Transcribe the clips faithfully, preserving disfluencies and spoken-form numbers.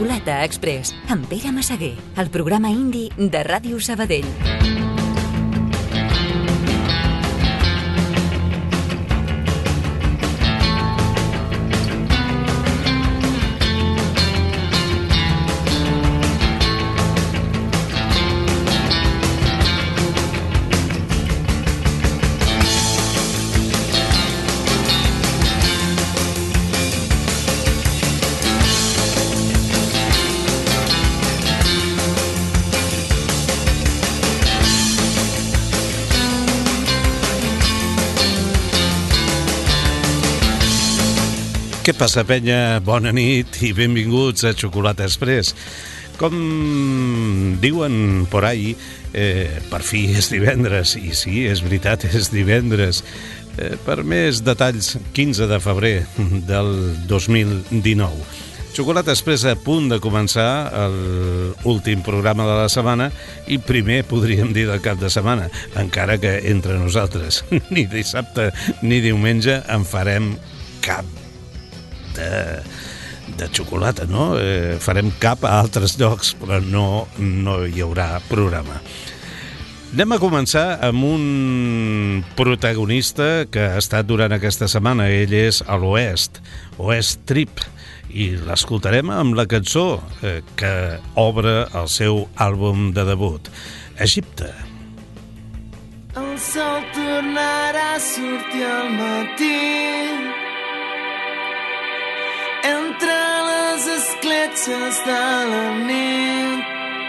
Xocolata Express, amb Pere Massaguer, el programa indi de Ràdio Sabadell. Què passa, penya? Bona nit i benvinguts a Xocolata Express. Com diuen por ahí, eh, per fi és divendres, i sí, és veritat, és divendres. Eh, per més detalls, quinze de febrer del dos mil dinou. Xocolata Express a punt de començar l'últim programa de la setmana i primer podríem dir del cap de setmana, encara que entre nosaltres ni dissabte ni diumenge en farem cap De, de xocolata, no? Eh, farem cap a altres llocs, però no, no hi haurà programa. Anem a començar amb un protagonista que ha estat durant aquesta setmana. Ell és a l'Oest, Oest Trip, i l'escoltarem amb la cançó eh, que obre el seu àlbum de debut, Egipte. El sol tornarà a sortir al matí entre les escletxes de la nit.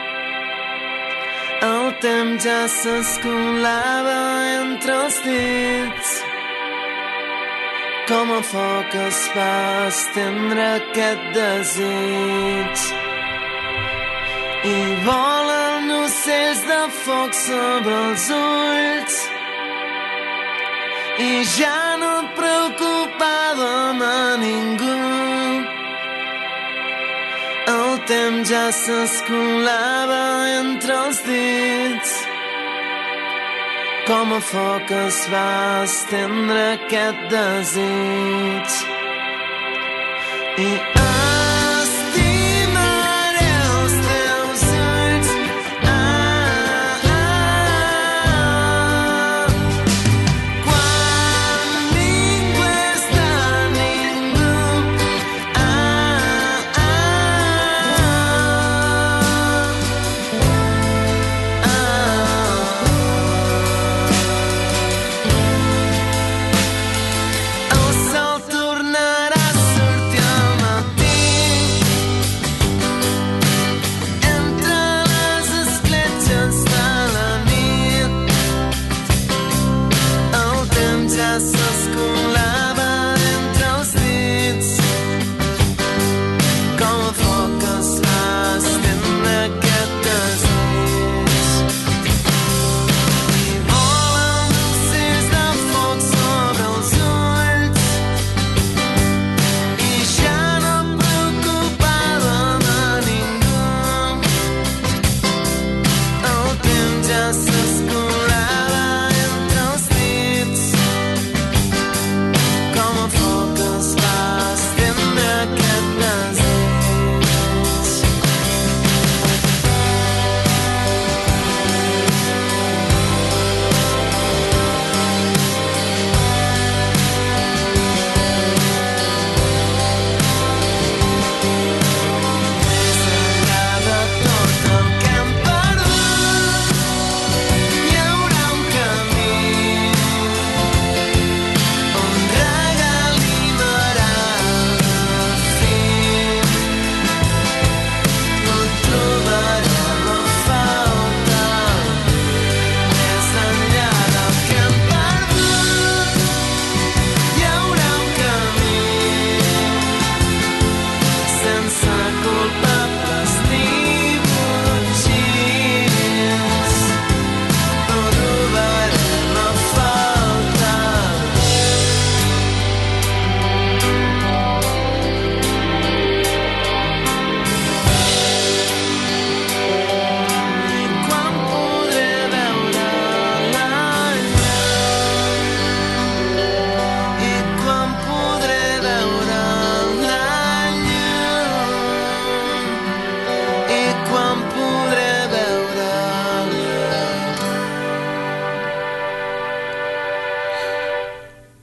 El temps ja s'escolava entre els dits, com a foc es va estendre aquest desig. I volen ocells de foc sobre els ulls, i ja no preocupàvem a ningú. El temps ja s'escolava entre els dits, com a foc es va estendre aquest desig. I estimaré els teus ulls, ah, ah, quan ningú és de ningú, ah, ah, ah. El sol tornarà a sortir al matí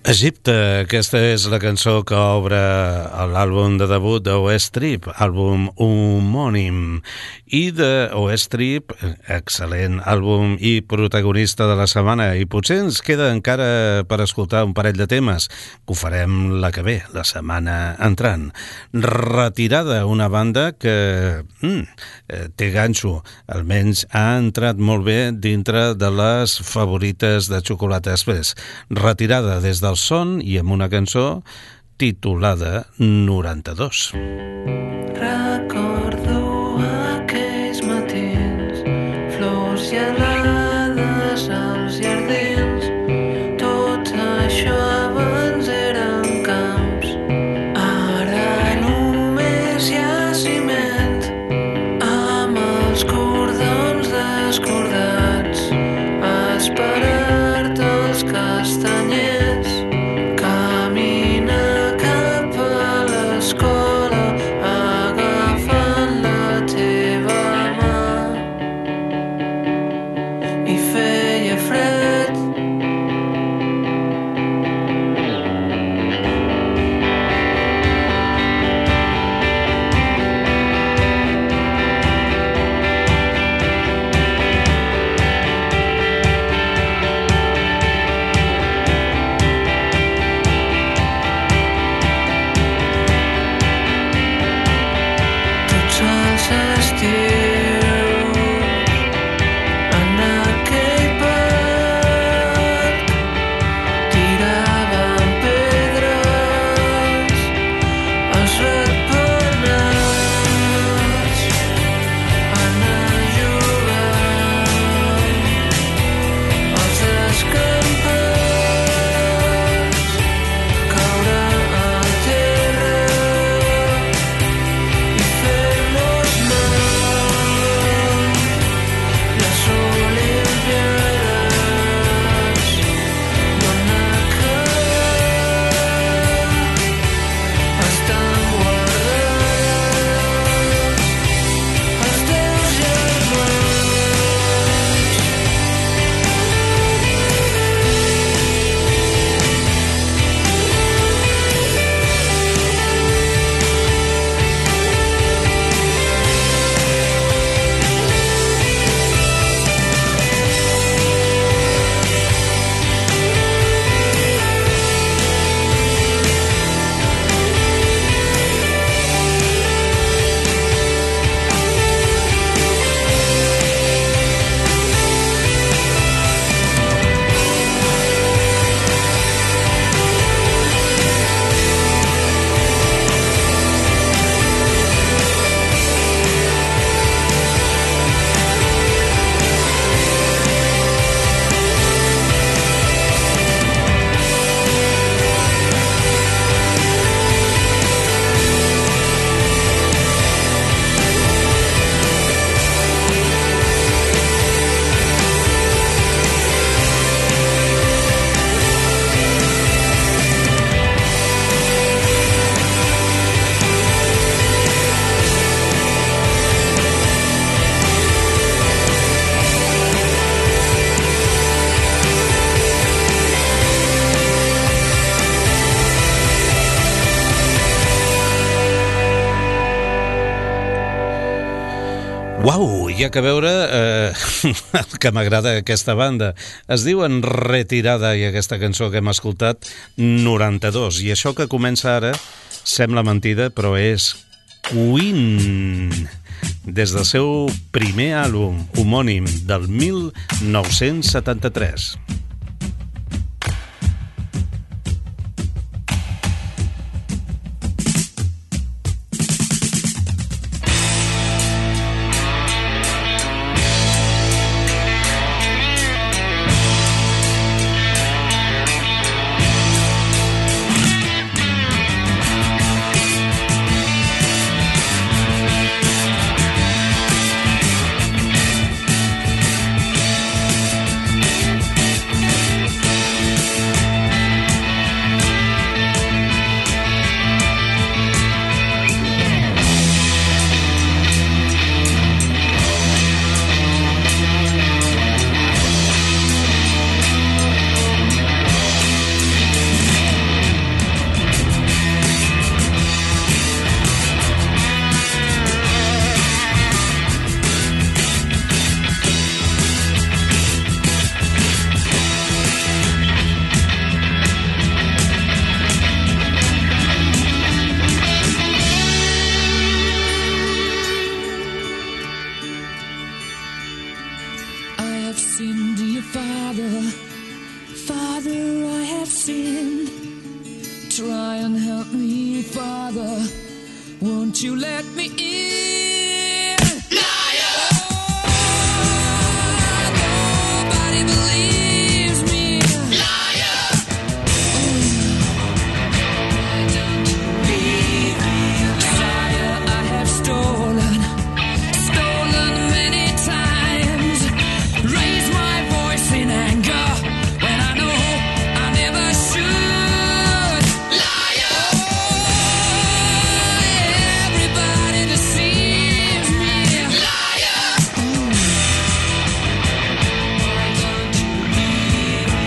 Egipte, aquesta és la cançó que obre l'àlbum de debut d'Oest Trip, àlbum homònim, i de Oest Trip, excel·lent àlbum i protagonista de la setmana, i potser ens queda encara per escoltar un parell de temes, que ho farem la que ve, la setmana entrant. Retirada, una banda que mm, té ganxo, almenys ha entrat molt bé dintre de les favorites de Xocolata Express. Retirada des del son i amb una cançó titulada noranta-dos. Recordo aquells matins, flors gelades als jardins, tot això abans eren camps, ara només hi ha ciment, amb els cordons descordats, esperar-te els castanyers. Uau, hi ha que veure eh, el que m'agrada aquesta banda. Es diuen Retirada i aquesta cançó que hem escoltat, noranta-dos. I això que comença ara sembla mentida, però és Queen, des del seu primer àlbum homònim del mil nou-cents setanta-tres. sinned, dear Father. Father, I have sinned. Try and help me, Father. Won't you let me in? Liar! Oh, nobody believes me. Liar! Oh, why don't you leave me? Liar, I have stolen, stolen many times. Raise my voice in anger when I know I never should. Liar! Oh, everybody deceives me. Liar! Why don't you leave me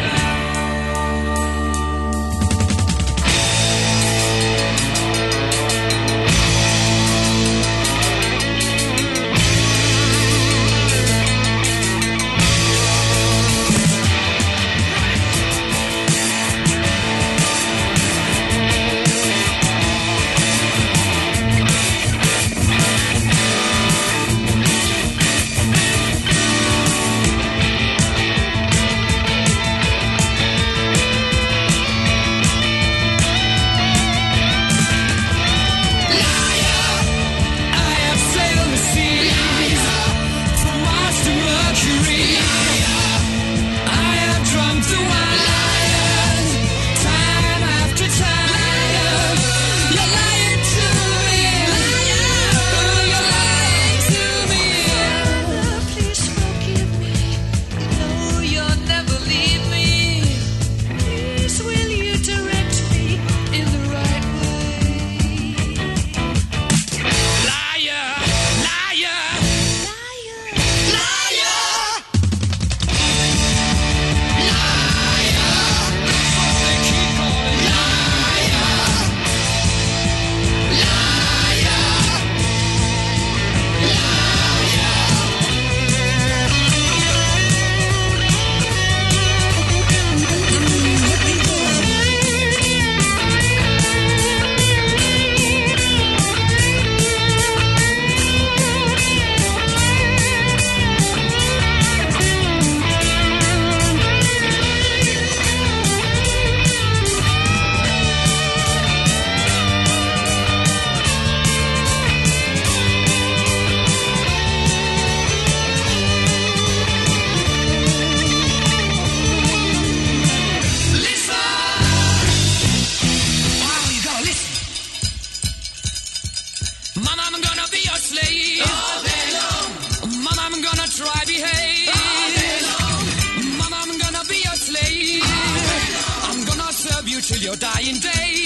till your dying day.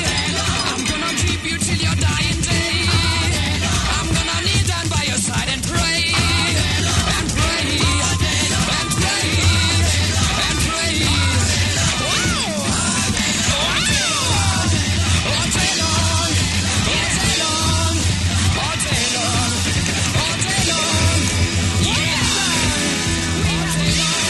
I'm gonna keep you till your dying day. I'm gonna kneel down by your side and pray, and pray, and pray, and pray. Wow! All day long, all day long, all day long, all day long, yeah! All day long.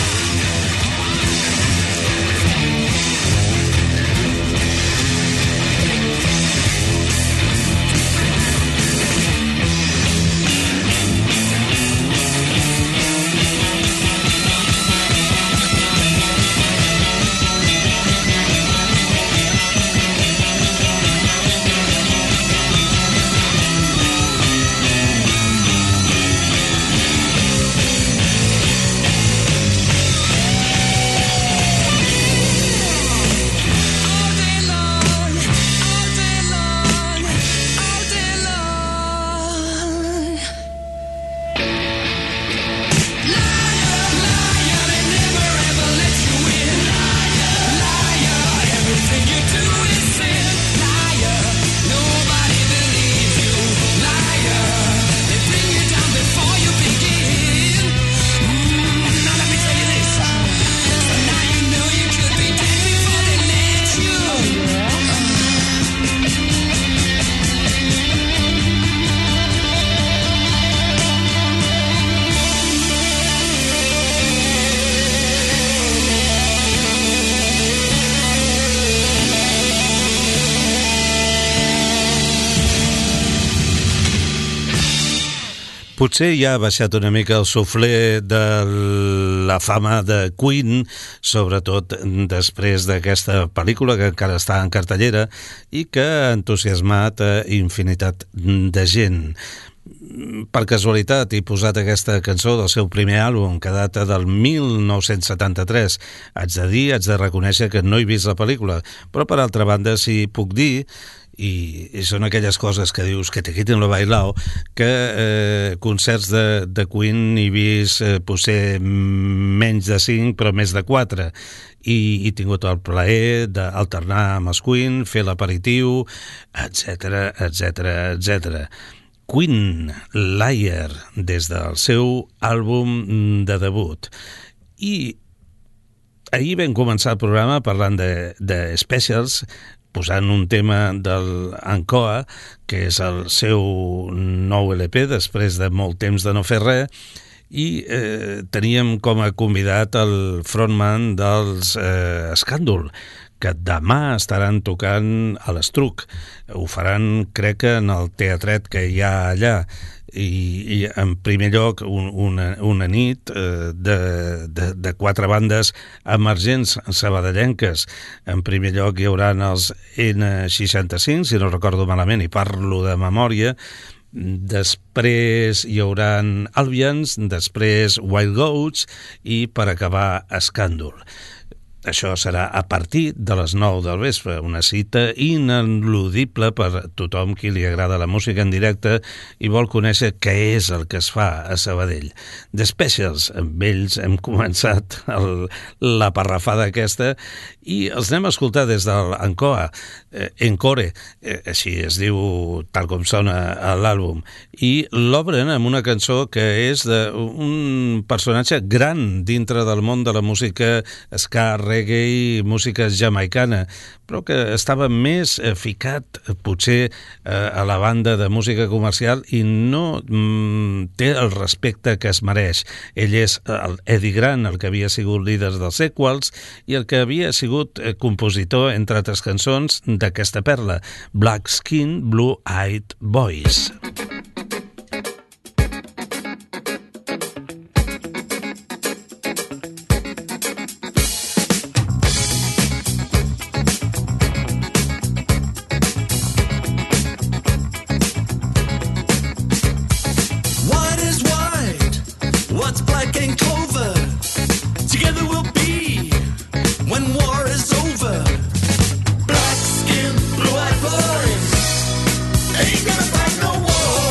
Potser ja ha baixat una mica el suflé de la fama de Queen, sobretot després d'aquesta pel·lícula que encara està en cartellera i que ha entusiasmat a infinitat de gent. Per casualitat he posat aquesta cançó del seu primer àlbum, que data del mil nou-cents setanta-tres. Haig de dir, haig de reconèixer que no he vist la pel·lícula, però per altra banda sí puc dir, i, i són aquelles coses que dius que te quiten lo bailao, que eh, concerts de, de Queen he vist eh, potser menys de cinc però més de quatre, i he tingut el plaer d'alternar amb els Queen, fer l'aperitiu, etc etc etc. Queen, Liar, des del seu àlbum de debut. I ahir vam començar el programa parlant de, de specials, posant un tema del Ancoa, que és el seu nou L P, després de molt temps de no fer res, i eh, teníem com a convidat el frontman dels eh, Escàndol, que demà estaran tocant a l'Estruc. Ho faran, crec que en el teatret que hi ha allà, i, i en primer lloc un, una, una nit eh, de, de, de quatre bandes emergents sabadellenques. En primer lloc hi haurà els ene seixanta-cinc, si no recordo malament, i parlo de memòria. Després hi haurà Albians, després Wild Goats i per acabar Escàndol. Això serà a partir de les nou del vespre, una cita ineludible per tothom qui li agrada la música en directe i vol conèixer què és el que es fa a Sabadell. The Specials, amb ells hem començat el, la parrafada aquesta i els anem a escoltar des de l'Ancoa, eh, Encore, eh, així es diu tal com sona a l'àlbum, i l'obren amb una cançó que és d'un personatge gran dintre del món de la música ska, reggae, música jamaicana, però que estava més eh, ficat potser eh, a la banda de música comercial i no mm, té el respecte que es mereix. Ell és el Eddie Grant, el que havia sigut líder dels Equals i el que havia sigut eh, compositor, entre altres cançons, d'aquesta perla, Black Skin, Blue Eyed Boys. Ain't gonna fight no war.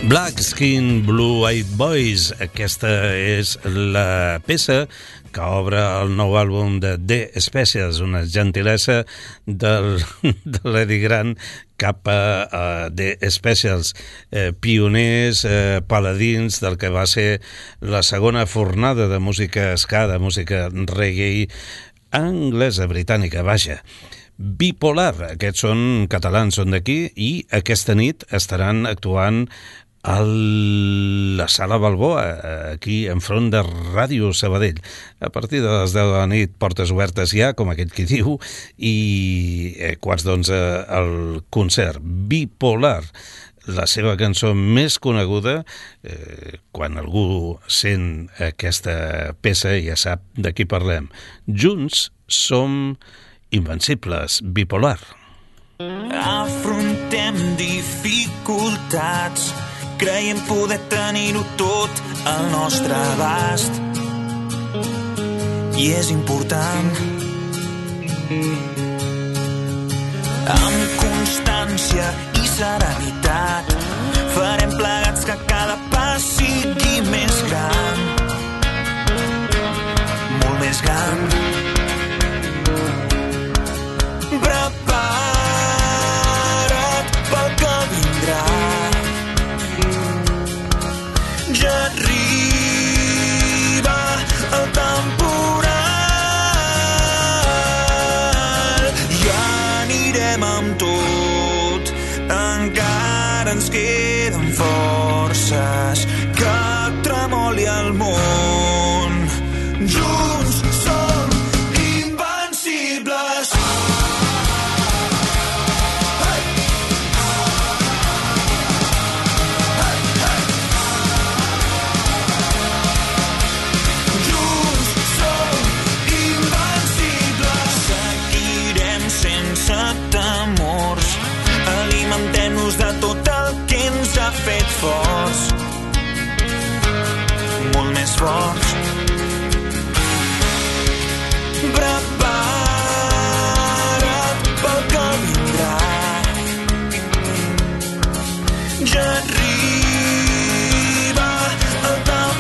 Black Skin, Blue Eyed Boys. Aquesta és la peça que obre el nou àlbum de The Specials, una gentilesa del, de l'Eddie Grant cap a uh, The Specials, eh, pioners, eh, paladins del que va ser la segona fornada de música ska, de música reggae anglesa, britànica, vaja. Bipolar, aquests són catalans, són d'aquí, i aquesta nit estaran actuant a la Sala Balboa, aquí enfront de Ràdio Sabadell. A partir de les deu de la nit, portes obertes ja, com aquell qui diu, i eh, quarts d'onze el concert. Bipolar, la seva cançó més coneguda, eh, quan algú sent aquesta peça ja sap de qui parlem. Junts som invencibles. Bipolar. Afrontem dificultats, creiem poder tenir-ho tot al nostre abast, i és important. Amb constància i serenitat farem plegats que cada pas sigui més gran, molt més gran. Prepara't pel que vindrà, ja arriba el temporal, ja anirem amb tot, encara ens queden forces, que tremoli el món. Junts som invencibles. Alimentem-nos de tot el que ens ha fet forts, molt més forts. Prepara't pel que vindrà, ja arriba el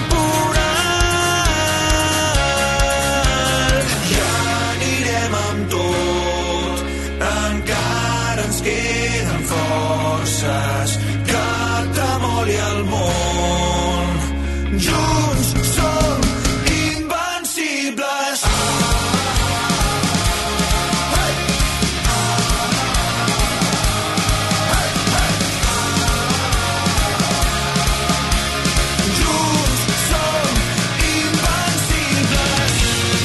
temporal, ja anirem amb tot, encara ens queden forces, que tremoli el món. Junts som invencibles. Junts som invencibles.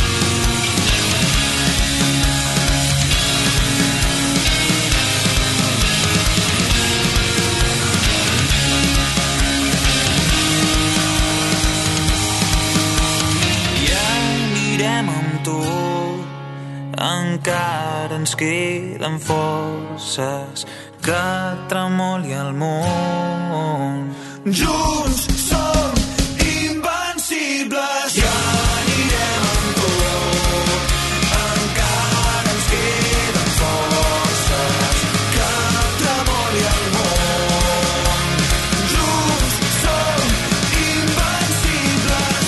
Encara ens queden forces, que tremoli el món. Junts som invencibles. Ja anirem amb tot, encara ens queden forces, que tremoli el món. Junts som invencibles.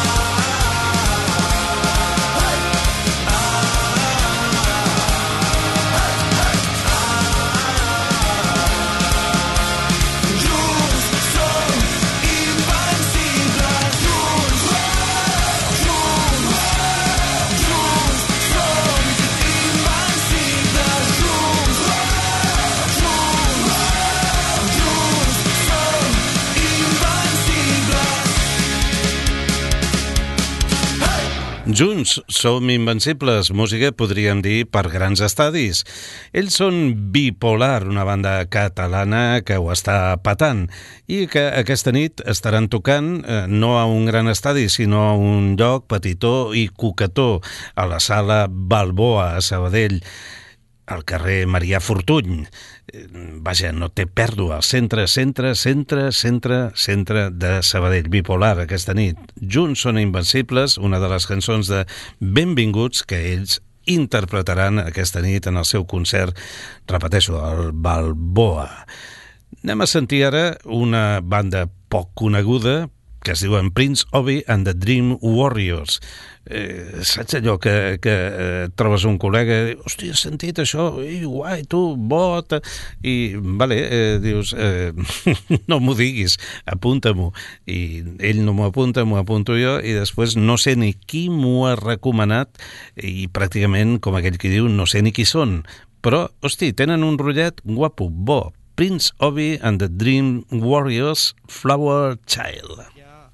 Junts som invencibles, música podríem dir per grans estadis. Ells són Bipolar, una banda catalana que ho està patant i que aquesta nit estaran tocant eh, no a un gran estadi, sinó a un lloc petitó i coquetó, a la Sala Balboa, a Sabadell, al carrer Marià Fortuny. Vaja, no té pèrdua, al centre, centre, centre, centre, centre de Sabadell. Bipolar, aquesta nit. Junts són invencibles, una de les cançons de Benvinguts que ells interpretaran aquesta nit en el seu concert, repeteixo, al Balboa. Anem a sentir ara una banda poc coneguda que es diuen Prince Obi and the Dream Warriors. Eh, saps allò que, que eh, trobes un col·lega i diu, hòstia, has sentit això? I, guai, tu, bot... I, vale, eh, dius, eh, no m'ho diguis, apunta-m'ho. I ell no m'ho apunta, m'ho apunto jo, i després no sé ni qui m'ho ha recomanat, i pràcticament, com aquell que diu, no sé ni qui són. Però, hosti, tenen un rotllet guapo, bo. Prince Obi and the Dream Warriors, Flower Child.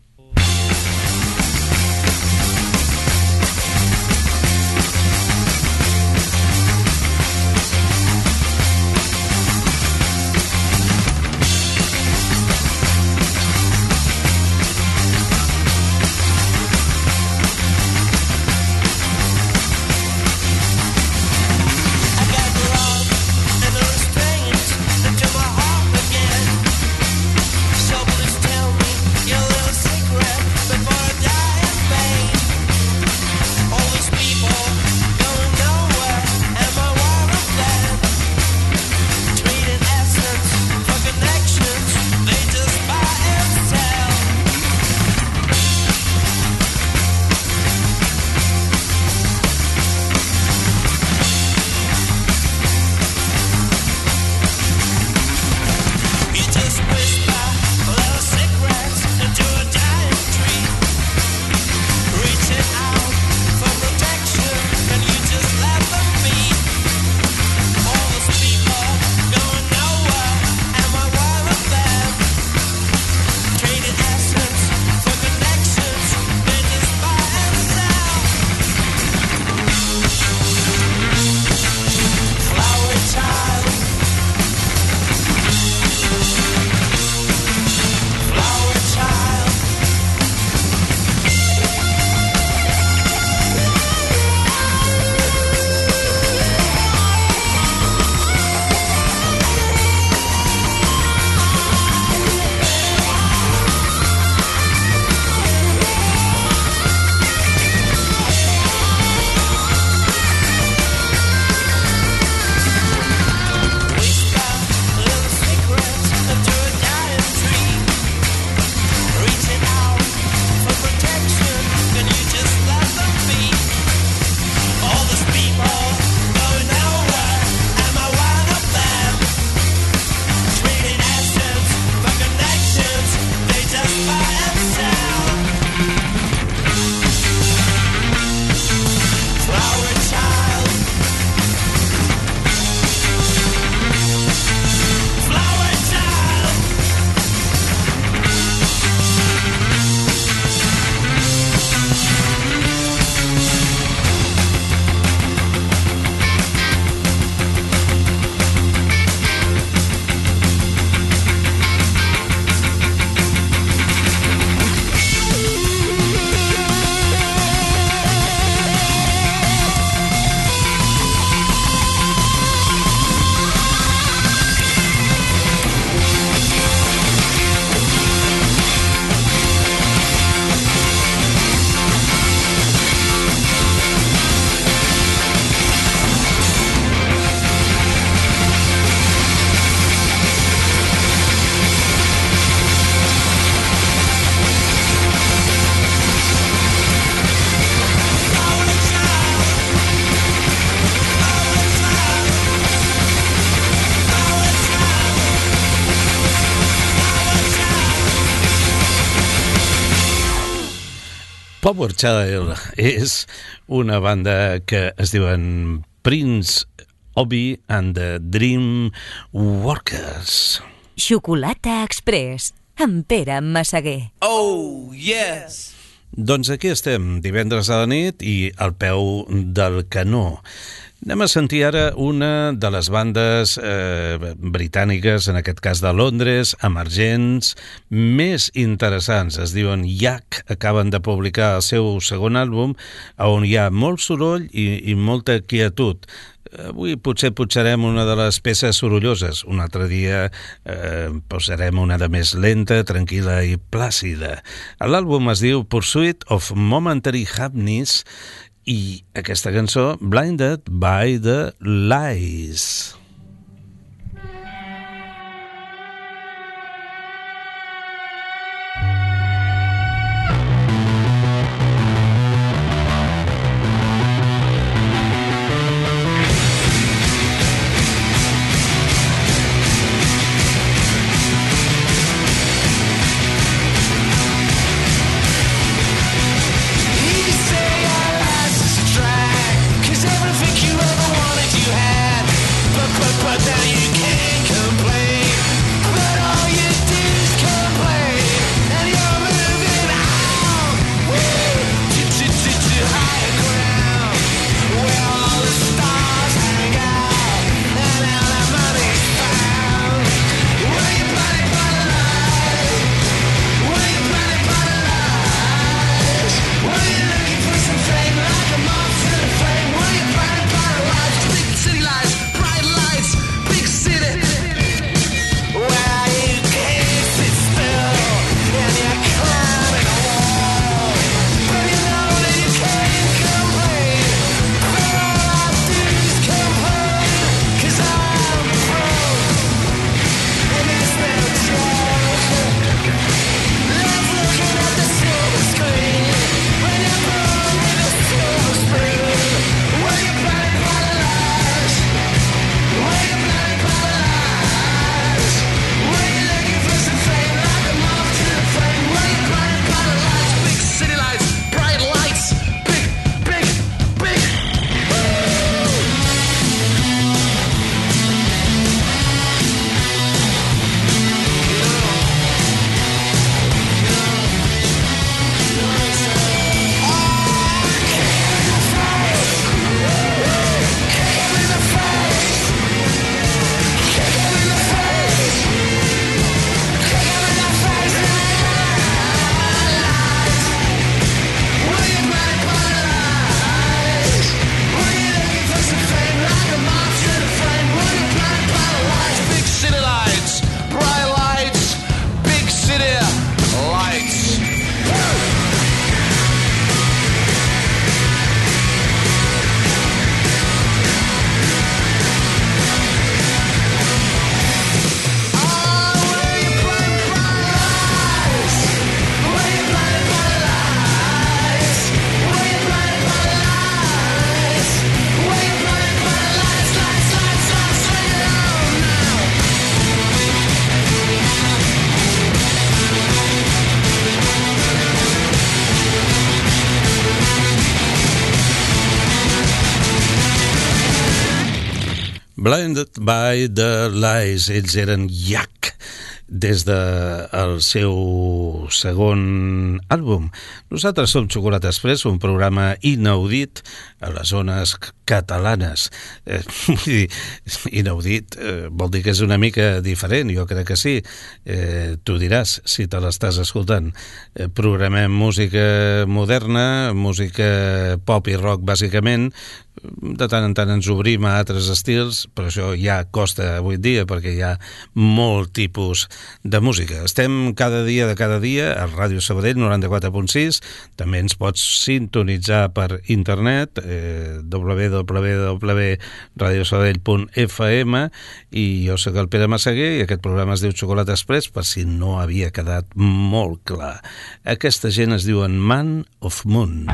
Power Child és una banda que es diuen Prince Obi and the Dream Workers. Xocolata Express, amb Pere Massaguer. Oh, yes! Doncs aquí estem, divendres a la nit i al peu del canó. Anem a sentir ara una de les bandes eh, britàniques, en aquest cas de Londres, emergents, més interessants. Es diuen Yak, acaben de publicar el seu segon àlbum, on hi ha molt soroll i, i molta quietud. Avui potser potserem una de les peces sorolloses. Un altre dia eh, posarem una de més lenta, tranquil·la i plàcida. L'àlbum es diu Pursuit of Momentary Happiness i aquesta cançó, Blinded by the Lies. Blinded by the Lies. Ells eren Yak, des del seu segon àlbum. Nosaltres som Xocolata Express, un programa inaudit a les zones catalanes. Eh, vull dir, inaudit eh, vol dir que és una mica diferent, jo crec que sí. Eh, tu diràs, si te l'estàs escoltant. Eh, programem música moderna, música pop i rock, bàsicament. De tant en tant ens obrim a altres estils, però això ja costa avui dia perquè hi ha molt tipus de música. Estem cada dia de cada dia a Ràdio Sabadell noranta-quatre punt sis, també ens pots sintonitzar per internet, eh, w w w punt radio sabadell punt f m, i jo soc el Pere Massaguer i aquest programa es diu Xocolata Express, per si no havia quedat molt clar. Aquesta gent es diuen Man of Moon.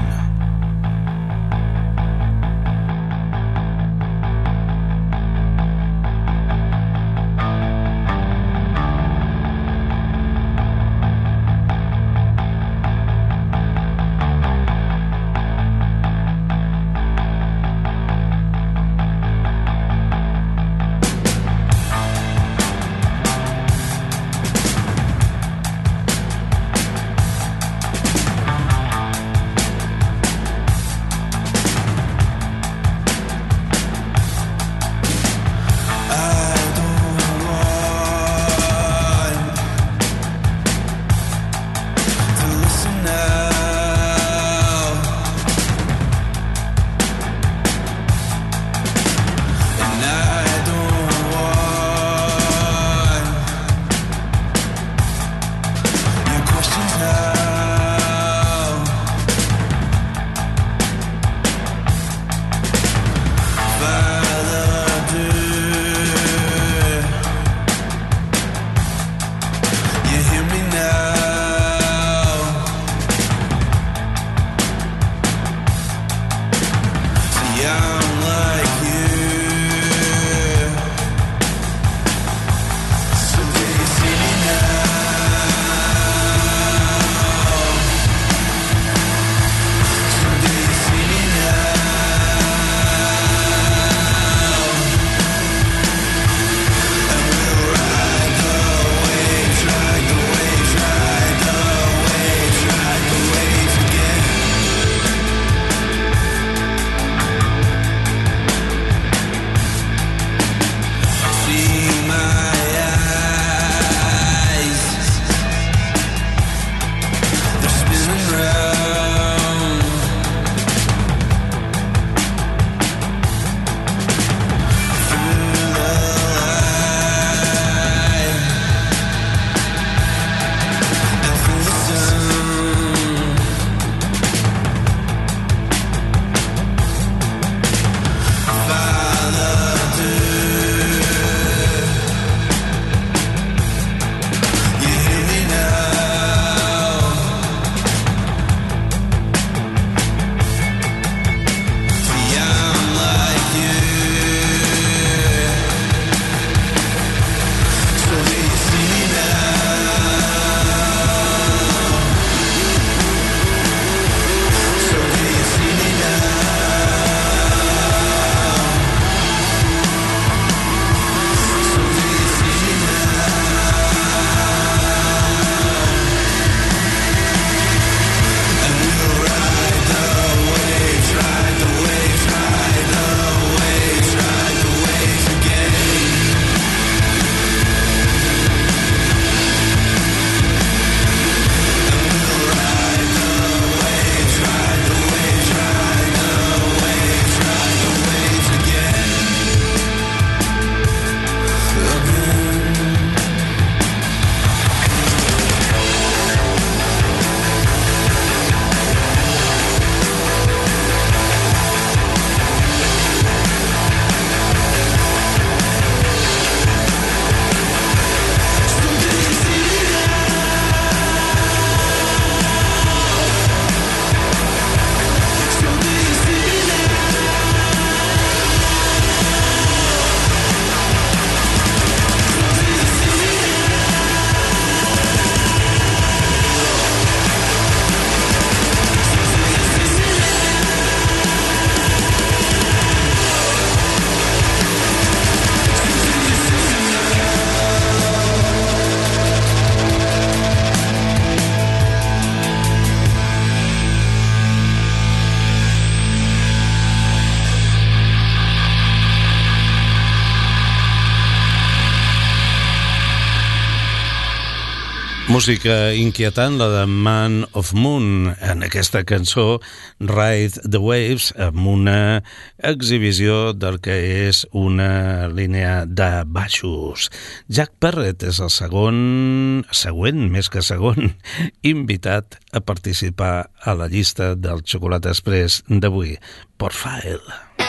Música inquietant, la de Man of Moon, en aquesta cançó Ride the Waves, amb una exhibició del que és una línia de baixos. Jack Perrett és el segon, següent, més que segon, invitat a participar a la llista del Xocolata Express d'avui, Porfile.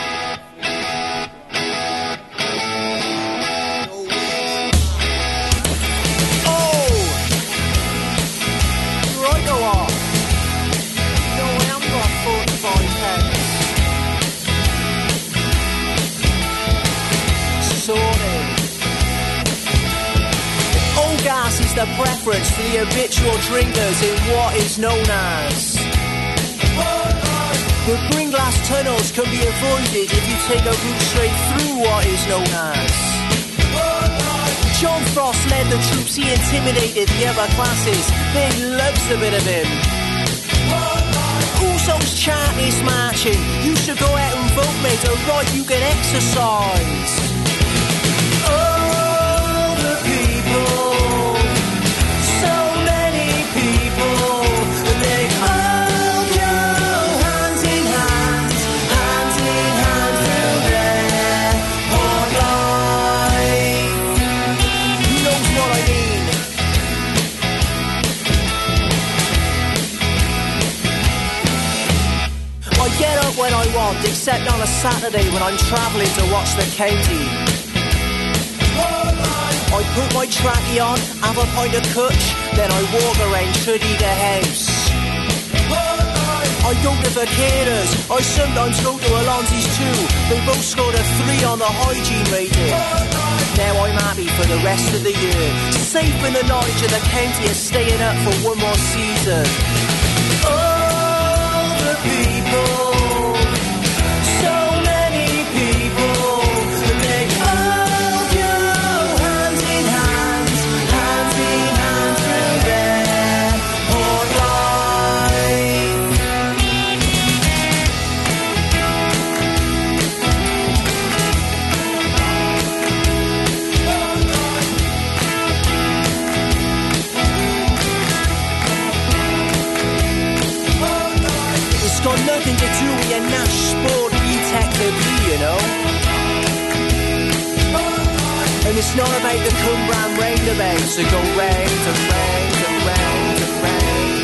Is the preference for the habitual drinkers in what is known as the green glass tunnels can be avoided if you take a route straight through what is known as John Frost led the troops, he intimidated the other classes. They loves a bit of him. Uso's chant is marching. You should go out and vote, mate, or right you can exercise. Oh, the people. When I want, except on a Saturday when I'm travelling to watch the county. I put my trackie on, have a pint of cutch, then I walk around Tredegar House. I go to Vaqueras, I sometimes go to Alonzi's too. They both scored a three on the hygiene rating. Now I'm happy for the rest of the year, safe in the knowledge of the county is staying up for one more season. Oh, the people. Nothing to do with your Nash Sport B-Tech-B, you know. And it's not about the Cumbrian roundabouts that go round and round and round and round.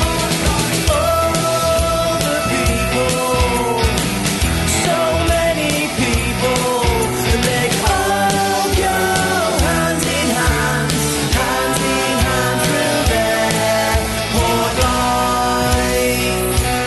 Oh, the people, so many people, and they all go hand in hand, hand in hand through their port line.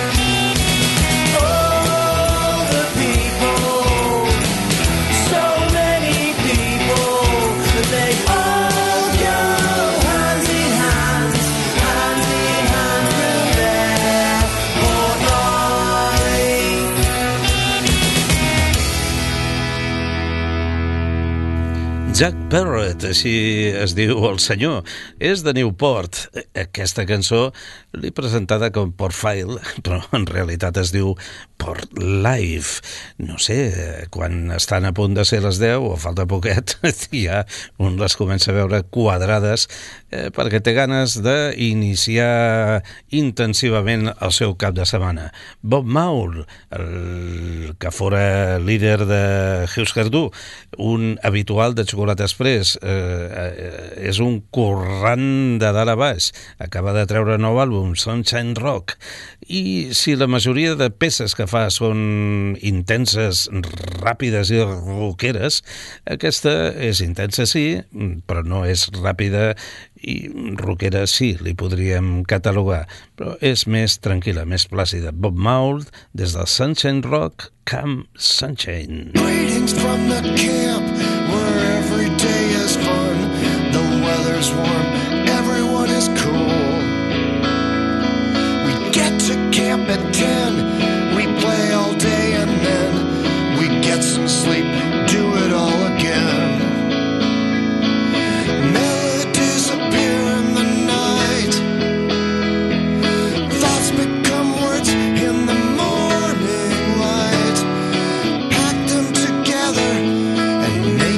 Jack Perrett, així es diu el senyor, és de Newport. Aquesta cançó l'he presentada com Porfile, però en realitat es diu Port Life. No sé, quan estan a punt de ser les deu, o falta poquet, ja un les comença a veure quadrades, eh, perquè té ganes d'iniciar intensivament el seu cap de setmana. Bob Maul, el que fora líder de Husker Du, un habitual de Xocolata Express, eh, és un corrent de dalt a baix, acaba de treure nou àlbum, Sunshine Rock, i si la majoria de peces que fa són intenses, ràpides i rockeres, aquesta és intensa sí, però no és ràpida, i rockera sí, li podríem catalogar, però és més tranquil·la, més plàcida. Bob Maul, des del Sunshine Rock, Camp Sunshine. Greetings from the camp, where every day is fun, the weather's warm, everyone is cool. We get to camp at ten, we play all day and then we get some sleep, do it all again. Melodies appear in the night, thoughts become words in the morning light. Pack them together and make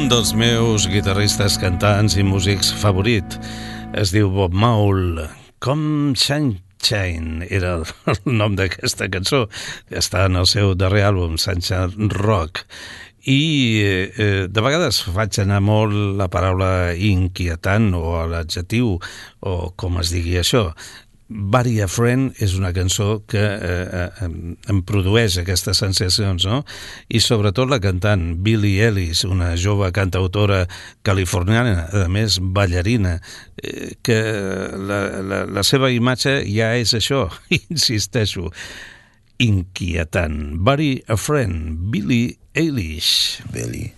un dels meus guitarristes, cantants i músics favorit. Es diu Bob Maul. Com Sunshine era el nom d'aquesta cançó. Està en el seu darrer àlbum, Sunshine Rock. I eh, de vegades faig anar molt la paraula inquietant o l'adjectiu, o com es digui això. Buddy a Friend és una cançó que eh, eh, em produeix aquestes sensacions, no? I sobretot la cantant Billie Eilish, una jove cantautora californiana, a més ballarina, eh, que la, la, la seva imatge ja és això, insisteixo, inquietant. Buddy a Friend, Billie Eilish. Billie.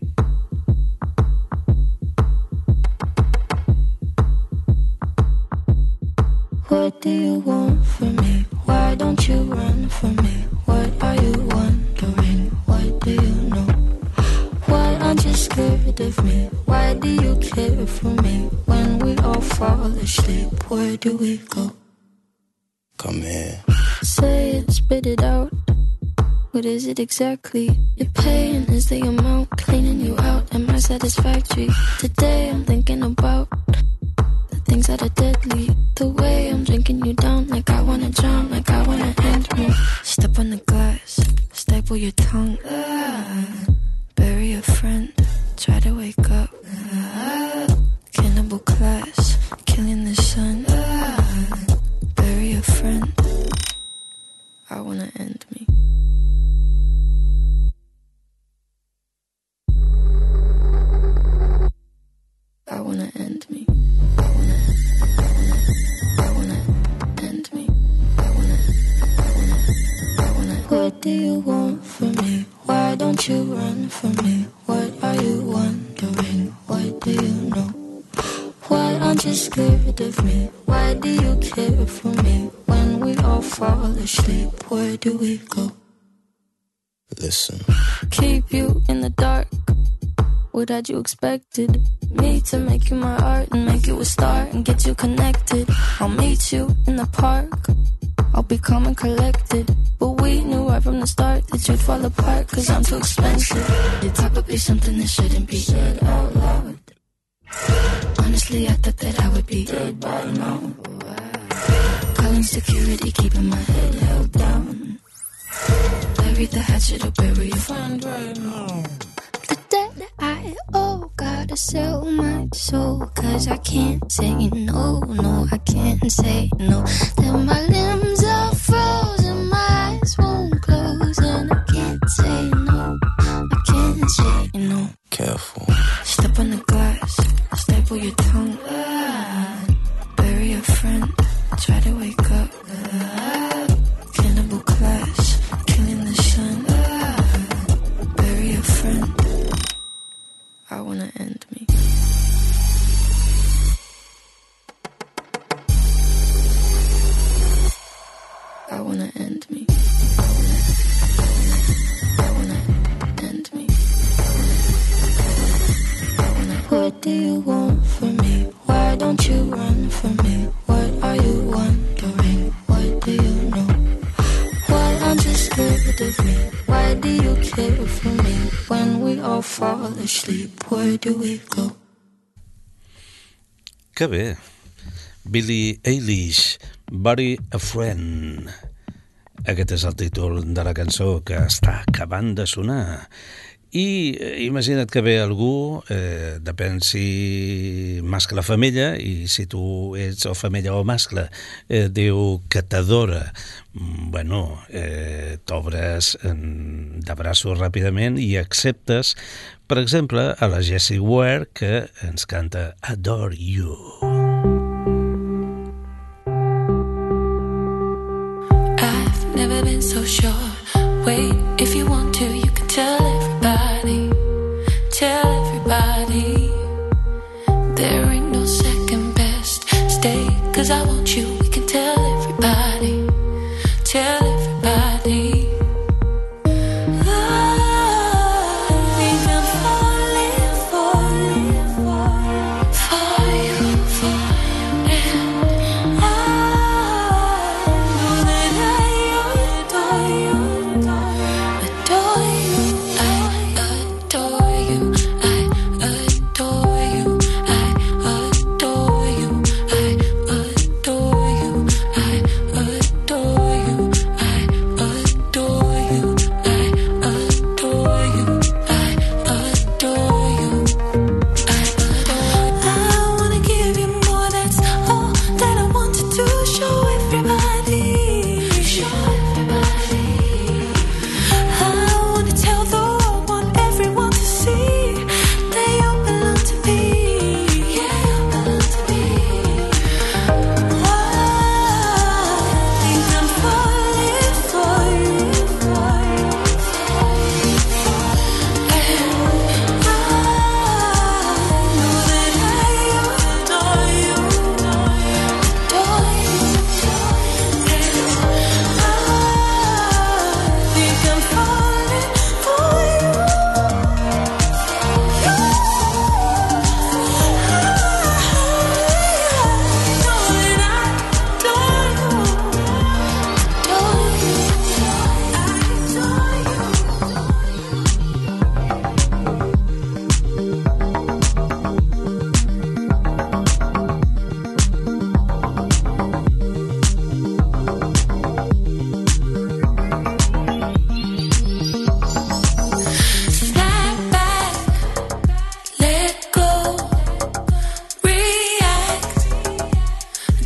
What do you want from me? Why don't you run from me? What are you wondering? What do you know? Why aren't you scared of me? Why do you care for me? When we all fall asleep, where do we go? Come here. Say it, spit it out. What is it exactly? Your pain is the amount cleaning you out. Am I satisfactory? Today I'm thinking about things that are deadly. The way I'm drinking you down, like I wanna drown, like I wanna end me. Step on the glass, staple your tongue. Ah, bury a friend, try to wake up. Ah, cannibal class, killing the sun. Ah, bury a friend, I wanna end me. I wanna end me. What do you want from me? Why don't you run from me? What are you wondering? What do you know? Why aren't you scared of me? Why do you care for me? When we all fall asleep, where do we go? Listen. Keep you in the dark. What had you expected? Me to make you my art and make you a star and get you connected. I'll meet you in the park. I'll be calm and collected. But we knew right from the start that you'd fall apart, cause I'm too expensive. Your talk would be something that shouldn't be said out loud. Honestly, I thought that I would be dead by now. Calling security, keeping my head held down. Bury the hatchet or bury your friend right now. The debt I owe, gotta sell my soul, cause I can't say no, no, I can't say no. Then my limbs are frozen, my eyes won't close, and I can't say no, I can't say no. Careful. Step on the glass, staple your tongue. Ah, bury a friend, try to wake up. Ah, cannibal class, killing the sun. Ah, bury a friend, I wanna end me. I wanna end me. I wanna end me. What do you want from me? Why don't you run from me? What are you wondering? What do you know? Why aren't you scared of me? Why do you care for me? When we all fall asleep, where do we go? Que bé. Billie Eilish, Buddy a Friend. Aquest és el títol de la cançó que està acabant de sonar. I imagina't que ve algú, eh, depèn si mascle o femella, i si tu ets o femella o mascle, eh, diu que t'adora. Bueno, eh, t'obres de braços ràpidament i acceptes, per exemple, a la Jessie Ware, que ens canta Adore You. I've never been so sure. Wait, if you want to, you can tell everybody. Tell everybody. There ain't no second best. Stay, cause I want you. We can tell everybody. Tell everybody.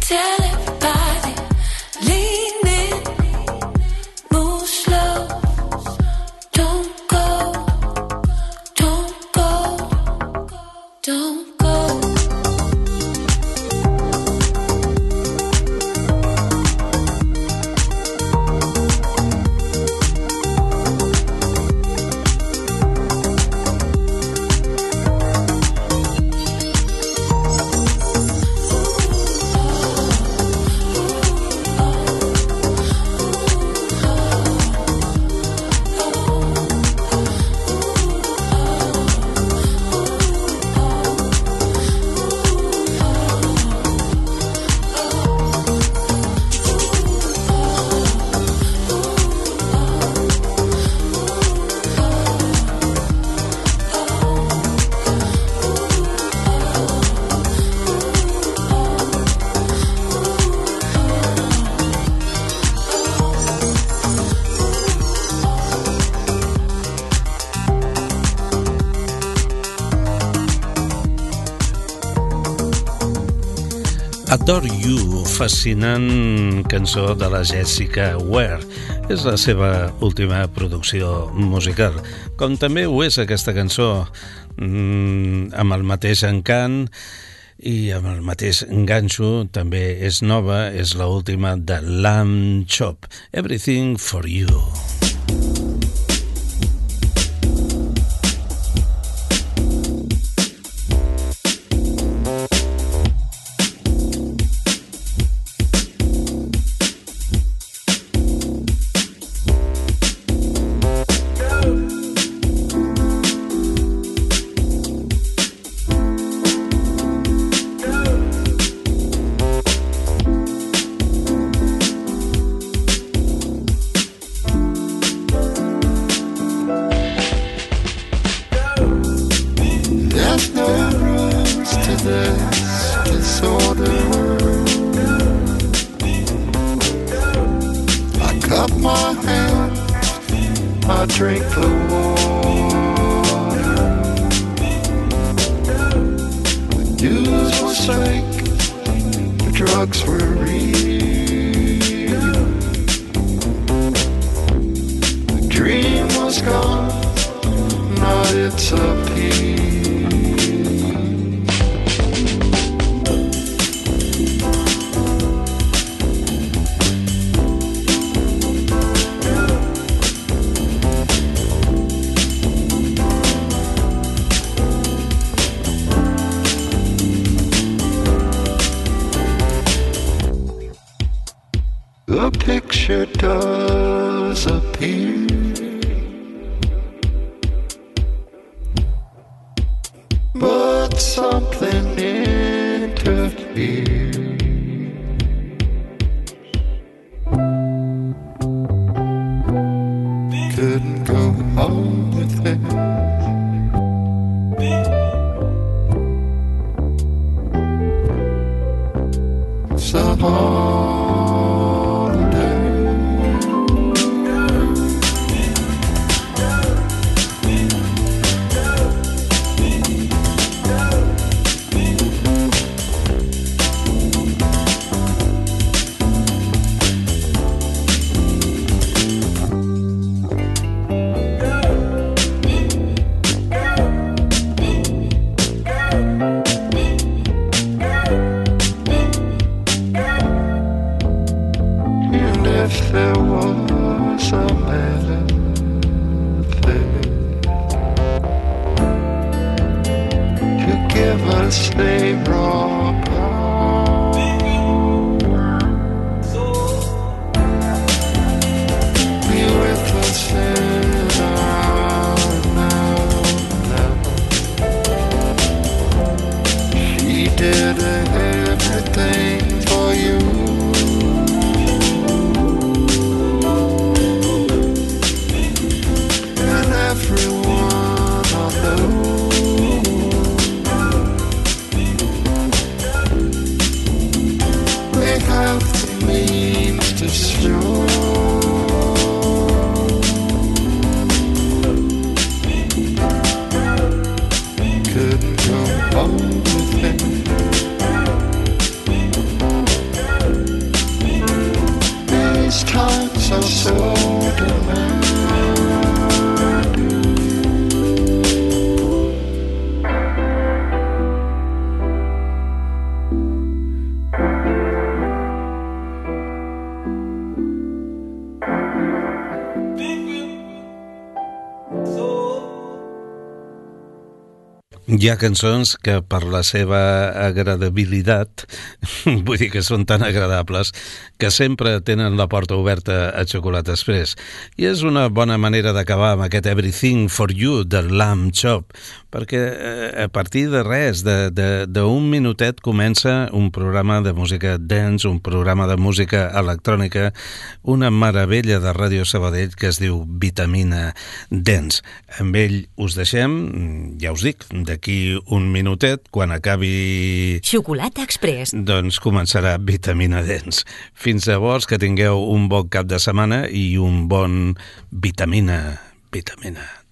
Tell everybody, lean in, move slow. Don't go, don't go, don't go. Adore You, fascinant cançó de la Jessica Ware. És la seva última producció musical, com també ho és aquesta cançó, mmm, amb el mateix encant i amb el mateix ganxo. També és nova, és l'última de Lamb Chop, Everything for You. The picture does appear, but something interferes. Couldn't go on with it. So Hi ha cançons que per la seva agradabilitat, vull dir que són tan agradables, que sempre tenen la porta oberta a Chocolate Express. I és una bona manera d'acabar amb aquest Everything for You de Lamb Chop, perquè a partir de res, d'un minutet comença un programa de música dance, un programa de música electrònica, una meravella de Ràdio Sabadell que es diu Vitamina Dance. Amb ell us deixem, ja us dic, d'aquí un minutet, quan acabi Xocolata Express, doncs començarà Vitamina Dance. Fins llavors, que tingueu un bon cap de setmana i un bon vitamina, vitamina